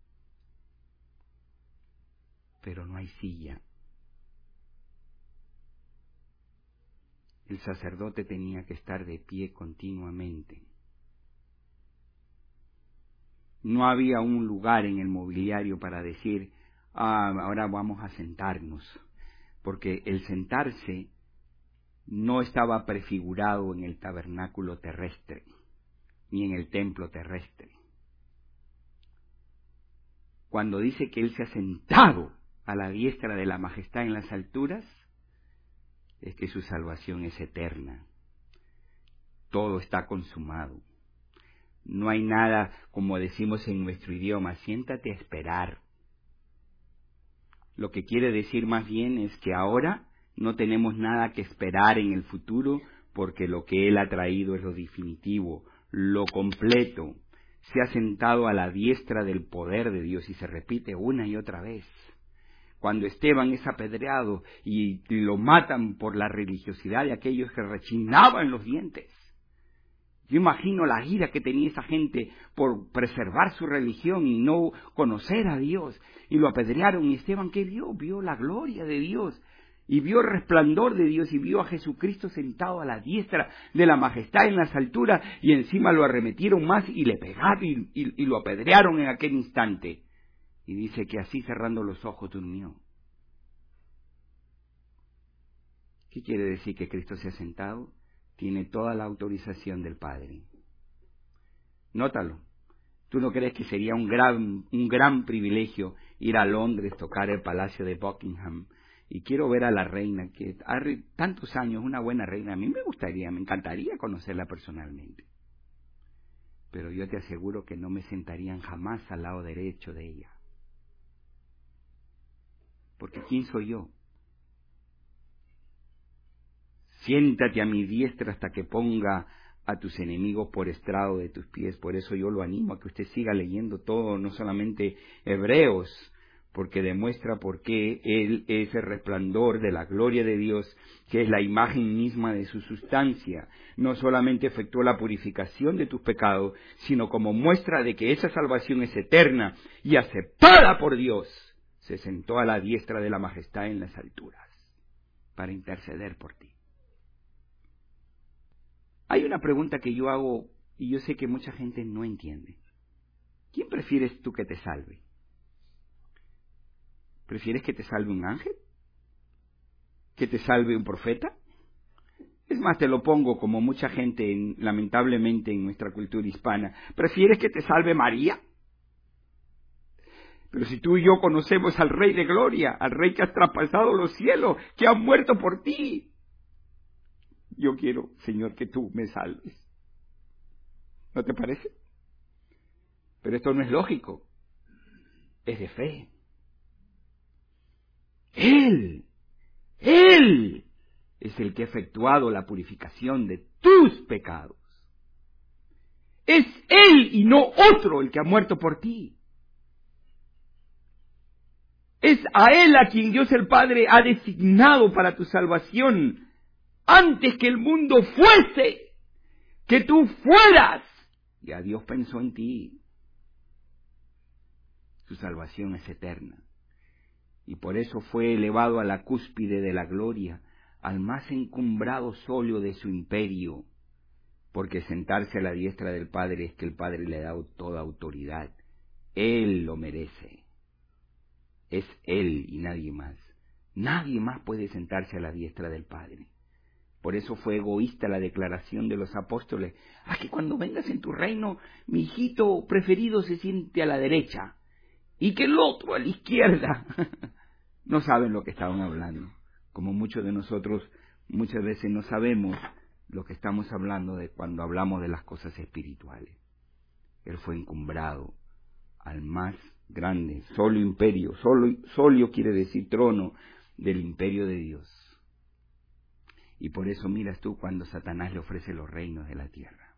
Pero no hay silla. El sacerdote tenía que estar de pie continuamente. No había un lugar en el mobiliario para decir, ahora vamos a sentarnos, porque el sentarse no estaba prefigurado en el tabernáculo terrestre, ni en el templo terrestre. Cuando dice que Él se ha sentado a la diestra de la majestad en las alturas, es que su salvación es eterna. Todo está consumado. No hay nada, como decimos en nuestro idioma, siéntate a esperar. Lo que quiere decir más bien es que ahora no tenemos nada que esperar en el futuro, porque lo que Él ha traído es lo definitivo, lo completo. Se ha sentado a la diestra del poder de Dios, y se repite una y otra vez. Cuando Esteban es apedreado y lo matan por la religiosidad de aquellos que rechinaban los dientes. Yo imagino la ira que tenía esa gente por preservar su religión y no conocer a Dios. Y lo apedrearon, y Esteban, ¿qué vio? Vio la gloria de Dios, y vio el resplandor de Dios, y vio a Jesucristo sentado a la diestra de la majestad en las alturas, y encima lo arremetieron más y le pegaron y lo apedrearon en aquel instante. Y dice que así, cerrando los ojos, durmió. ¿Qué quiere decir que Cristo se ha sentado? Tiene toda la autorización del Padre. Nótalo. ¿Tú no crees que sería un gran privilegio ir a Londres, tocar el Palacio de Buckingham? Y quiero ver a la reina, que hace tantos años, una buena reina. A mí me encantaría conocerla personalmente. Pero yo te aseguro que no me sentarían jamás al lado derecho de ella. Porque ¿quién soy yo? Siéntate a mi diestra hasta que ponga a tus enemigos por estrado de tus pies. Por eso yo lo animo a que usted siga leyendo todo, no solamente Hebreos, porque demuestra por qué Él es el resplandor de la gloria de Dios, que es la imagen misma de su sustancia. No solamente efectuó la purificación de tus pecados, sino como muestra de que esa salvación es eterna y aceptada por Dios, se sentó a la diestra de la majestad en las alturas para interceder por ti. Hay una pregunta que yo hago y yo sé que mucha gente no entiende. ¿Quién prefieres tú que te salve? ¿Prefieres que te salve un ángel? ¿Que te salve un profeta? Es más, te lo pongo como mucha gente, lamentablemente, en nuestra cultura hispana. ¿Prefieres que te salve María? Pero si tú y yo conocemos al Rey de Gloria, al Rey que has traspasado los cielos, que ha muerto por ti. Yo quiero, Señor, que tú me salves. ¿No te parece? Pero esto no es lógico. Es de fe. Él es el que ha efectuado la purificación de tus pecados. Es Él y no otro el que ha muerto por ti. Es a Él a quien Dios el Padre ha designado para tu salvación. Antes que el mundo fuese, que tú fueras. Ya Dios pensó en ti. Su salvación es eterna. Y por eso fue elevado a la cúspide de la gloria, al más encumbrado solio de su imperio. Porque sentarse a la diestra del Padre es que el Padre le ha dado toda autoridad. Él lo merece. Es Él y nadie más. Nadie más puede sentarse a la diestra del Padre. Por eso fue egoísta la declaración de los apóstoles. Que cuando vengas en tu reino, mi hijito preferido se siente a la derecha y que el otro a la izquierda. No saben lo que estaban hablando. Como muchos de nosotros muchas veces no sabemos lo que estamos hablando de cuando hablamos de las cosas espirituales. Él fue encumbrado al más grande, solio imperio. Solio quiere decir trono del imperio de Dios. Y por eso miras tú cuando Satanás le ofrece los reinos de la tierra.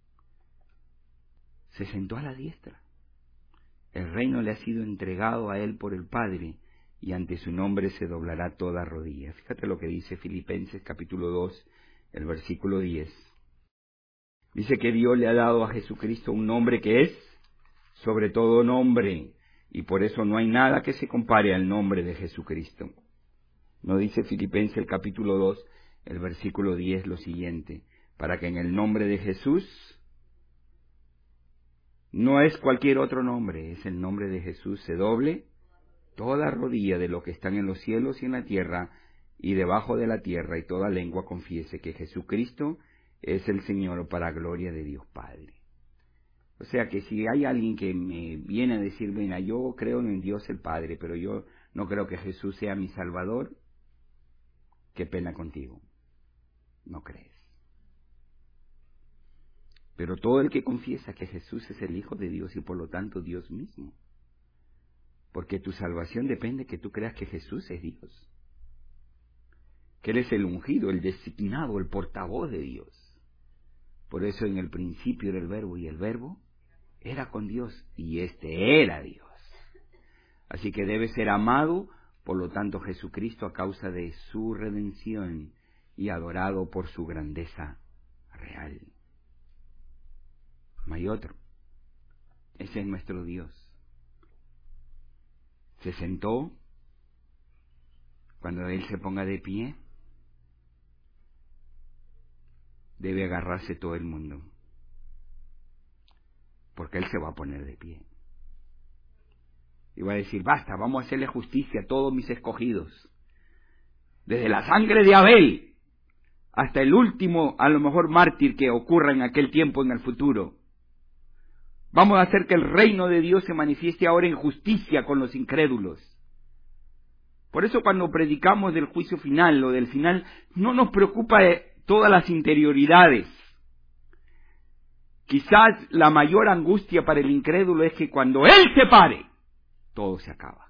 Se sentó a la diestra. El reino le ha sido entregado a él por el Padre, y ante su nombre se doblará toda rodilla. Fíjate lo que dice Filipenses capítulo 2, el versículo 10. Dice que Dios le ha dado a Jesucristo un nombre que es sobre todo nombre, y por eso no hay nada que se compare al nombre de Jesucristo. ¿No dice Filipenses el capítulo 2, el versículo 10 lo siguiente? Para que en el nombre de Jesús No es cualquier otro nombre, es el nombre de Jesús. Se doble toda rodilla de lo que están en los cielos y en la tierra y debajo de la tierra, y toda lengua confiese que Jesucristo es el Señor, para gloria de Dios Padre. O sea que si hay alguien que me viene a decir, mira, yo creo en Dios el Padre, pero yo no creo que Jesús sea mi Salvador, qué pena contigo, no crees. Pero todo el que confiesa que Jesús es el Hijo de Dios y por lo tanto Dios mismo, porque tu salvación depende que tú creas que Jesús es Dios, que Él es el ungido, el designado, el portavoz de Dios. Por eso en el principio era el Verbo, y el Verbo era con Dios, y este era Dios. Así que debe ser amado, por lo tanto, Jesucristo, a causa de su redención, y adorado por su grandeza real. No hay otro. Ese es nuestro Dios. Se sentó. Cuando Él se ponga de pie, debe agarrarse todo el mundo, porque Él se va a poner de pie. Y va a decir, basta, vamos a hacerle justicia a todos mis escogidos. Desde la sangre de Abel hasta el último, a lo mejor, mártir que ocurra en aquel tiempo, en el futuro. Vamos a hacer que el reino de Dios se manifieste ahora en justicia con los incrédulos. Por eso cuando predicamos del juicio final o del final, no nos preocupa todas las interioridades. Quizás la mayor angustia para el incrédulo es que cuando Él se pare, todo se acaba.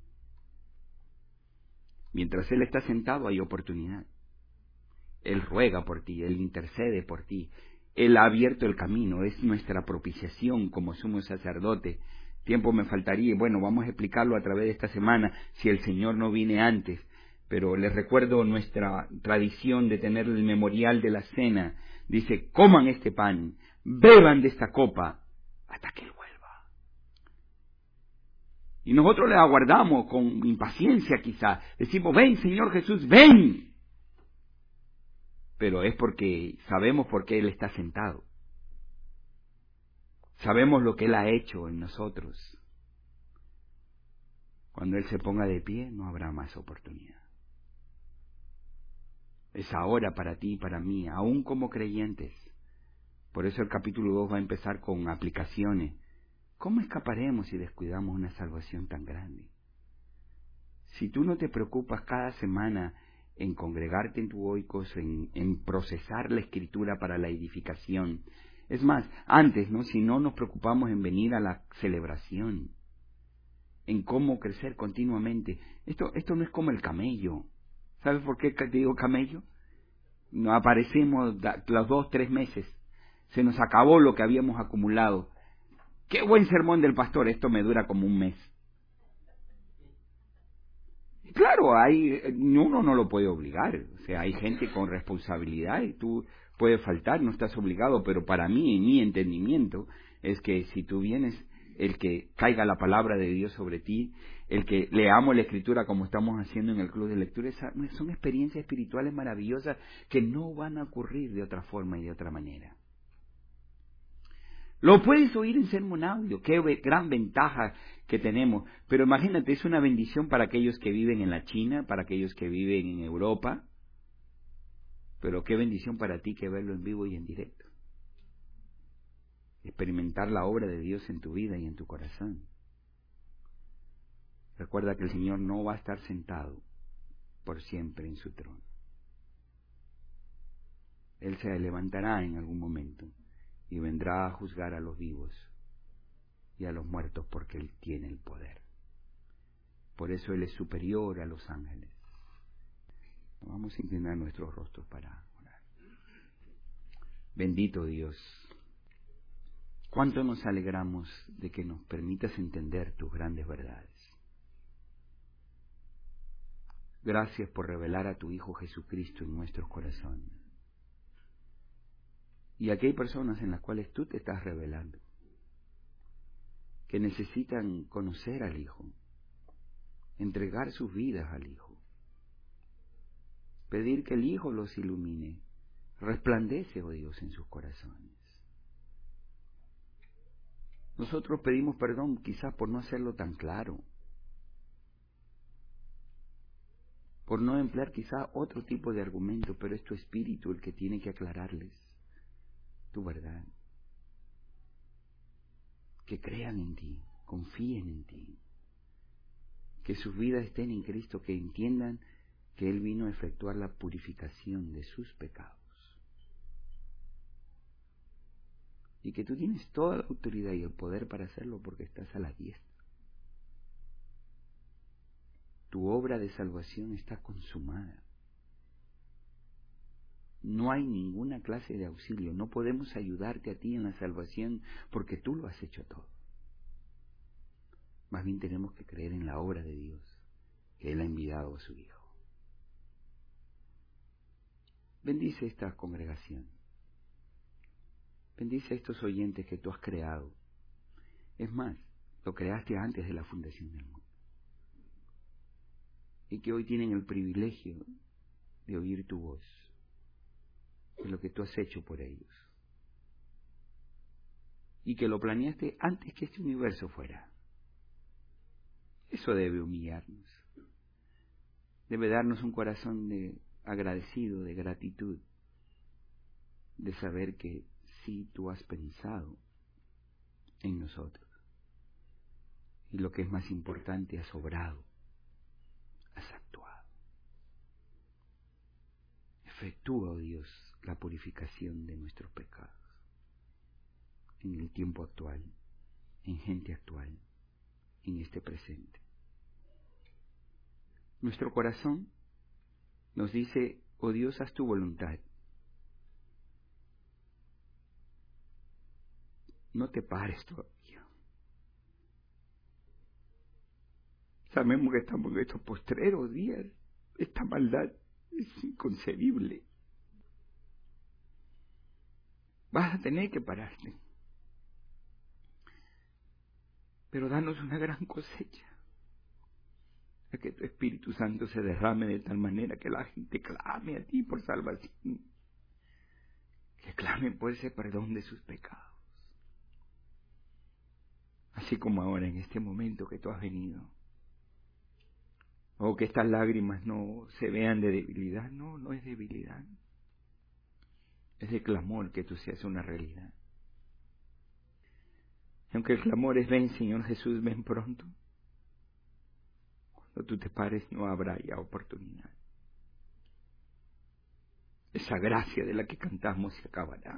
Mientras Él está sentado hay oportunidad. Él ruega por ti, Él intercede por ti. Él ha abierto el camino, es nuestra propiciación como sumo sacerdote. Tiempo me faltaría, bueno, vamos a explicarlo a través de esta semana, si el Señor no viene antes. Pero les recuerdo nuestra tradición de tener el memorial de la cena. Dice, coman este pan, beban de esta copa, hasta que Él vuelva. Y nosotros le aguardamos con impaciencia quizá. Decimos, ven Señor Jesús, ven. Pero es porque sabemos por qué Él está sentado. Sabemos lo que Él ha hecho en nosotros. Cuando Él se ponga de pie, no habrá más oportunidad. Es ahora para ti y para mí, aún como creyentes. Por eso el capítulo 2 va a empezar con aplicaciones. ¿Cómo escaparemos si descuidamos una salvación tan grande? Si tú no te preocupas cada semana en congregarte en tu oikos, en procesar la Escritura para la edificación. Es más, antes, ¿no? Si no nos preocupamos en venir a la celebración, en cómo crecer continuamente. Esto no es como el camello. ¿Sabes por qué te digo camello? No aparecemos los 2, 3 meses. Se nos acabó lo que habíamos acumulado. ¡Qué buen sermón del pastor! Esto me dura como un mes. Claro, uno no lo puede obligar, o sea, hay gente con responsabilidad y tú puedes faltar, no estás obligado, pero para mí, en mi entendimiento, es que si tú vienes, el que caiga la palabra de Dios sobre ti, el que leamos la Escritura como estamos haciendo en el club de lectura, son experiencias espirituales maravillosas que no van a ocurrir de otra forma y de otra manera. Lo puedes oír en sermón audio, qué gran ventaja que tenemos, pero imagínate, es una bendición para aquellos que viven en la China, para aquellos que viven en Europa, pero qué bendición para ti que verlo en vivo y en directo. Experimentar la obra de Dios en tu vida y en tu corazón. Recuerda que el Señor no va a estar sentado por siempre en su trono. Él se levantará en algún momento y vendrá a juzgar a los vivos y a los muertos, porque Él tiene el poder. Por eso Él es superior a los ángeles. Vamos a inclinar nuestros rostros para orar. Bendito Dios, cuánto nos alegramos de que nos permitas entender tus grandes verdades. Gracias por revelar a tu Hijo Jesucristo en nuestros corazones. Y aquí hay personas en las cuales tú te estás revelando, que necesitan conocer al Hijo, entregar sus vidas al Hijo, pedir que el Hijo los ilumine. Resplandece, oh Dios, en sus corazones. Nosotros pedimos perdón quizás por no hacerlo tan claro, por no emplear quizás otro tipo de argumento, pero es tu espíritu el que tiene que aclararles tu verdad. Que crean en ti, confíen en ti, que sus vidas estén en Cristo, que entiendan que Él vino a efectuar la purificación de sus pecados. Y que tú tienes toda la autoridad y el poder para hacerlo porque estás a la diestra. Tu obra de salvación está consumada. No hay ninguna clase de auxilio. No podemos ayudarte a ti en la salvación porque tú lo has hecho todo. Más bien tenemos que creer en la obra de Dios, que Él ha enviado a su Hijo. Bendice esta congregación. Bendice a estos oyentes que tú has creado. Es más, lo creaste antes de la fundación del mundo. Y que hoy tienen el privilegio de oír tu voz, de lo que tú has hecho por ellos. Y que lo planeaste antes que este universo fuera. Eso debe humillarnos. Debe darnos un corazón de agradecido, de gratitud, de saber que sí tú has pensado en nosotros. Y lo que es más importante, has obrado, has actuado. Efectúa, oh Dios, la purificación de nuestros pecados en el tiempo actual, en gente actual, en este presente. Nuestro corazón nos dice, oh Dios, haz tu voluntad. No te pares todavía. Sabemos que estamos en estos postreros días. Esta maldad es inconcebible. Vas a tener que pararte. Pero danos una gran cosecha. A que tu Espíritu Santo se derrame de tal manera que la gente clame a ti por salvación. Que clame por ese perdón de sus pecados. Así como ahora en este momento que tú has venido. O que estas lágrimas no se vean de debilidad. No, no es debilidad. Es de clamor que tú seas una realidad. Y aunque el clamor es ven, Señor Jesús, ven pronto. Cuando tú te pares no habrá ya oportunidad. Esa gracia de la que cantamos se acabará.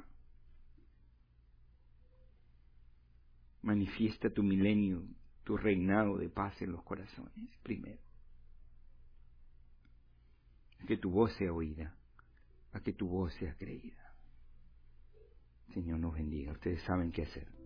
Manifiesta tu milenio, tu reinado de paz en los corazones, primero. A que tu voz sea oída, a que tu voz sea creída. Señor nos bendiga. Ustedes saben qué hacer.